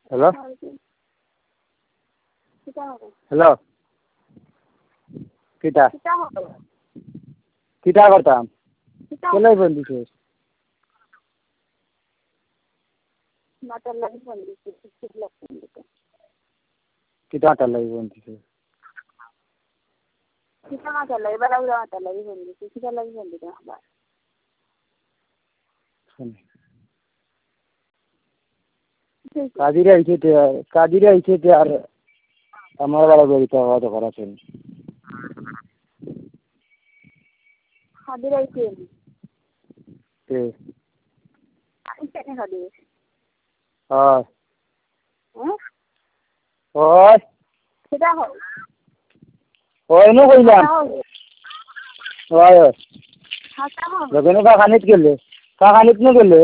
hello hello কিটা কিটা করতাম কেলাই ফোন দিছিস কিটা মাতার লাগি ফোন দিছিস কাজিরে আইছে আর আমার বাড়া বেরিতে হওয়া তো করা ছিল হয় হয় হয় নো কইলাম হয় হয় যখন কাকানিত গেলে কাকানিত নো গেলে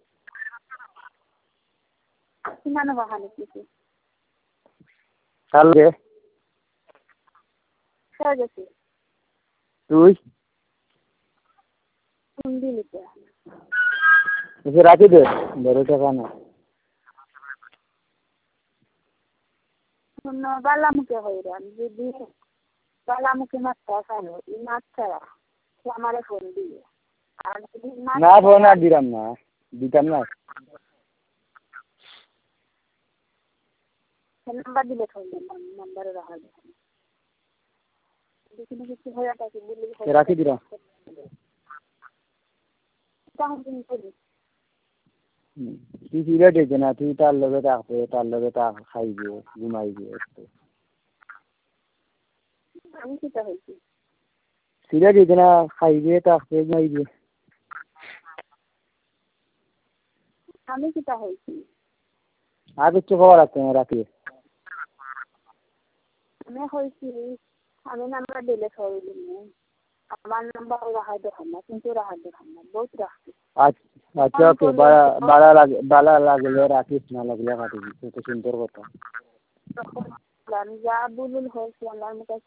কালকে তুই রাখি দে বড় টাকা না বালামুখে হইরাম যদি বালামুখে মাছটা খালো এই মাছ ছাড়া সে আমারে ফোন দিয়ে আর যদি না ফোন আর দিলাম না দিতাম না নাম্বার দিলে ফোন দেন নাম্বারে রাখা যায় যদি কিছু হয়ে থাকে বললে রাখি দিলাম তুই সিরিয়াস হয়েছে না তুই তার লগে থাকবে তার লগে তা খাইবে ঘুমাইবে আমি কিটা হয়েছি সিরিয়াস হয়েছে না খাইবে থাকবে ঘুমাইবে আমি কিটা হয়েছি আর কিছু খবর আছে না রাখি আমি হয়েছি আমি নাম্বার দিলে সবাই দিলে আমার নাম্বার রাখা দেখান না কিন্তু রাখা দেখান না বহুত রাখছি আচ্ছা ওকে বালা লাগলে রাখিস না লাগলে কাটিবি তো সুন্দর কথা তখন যা বুলুল হয়েছে আমার মুখে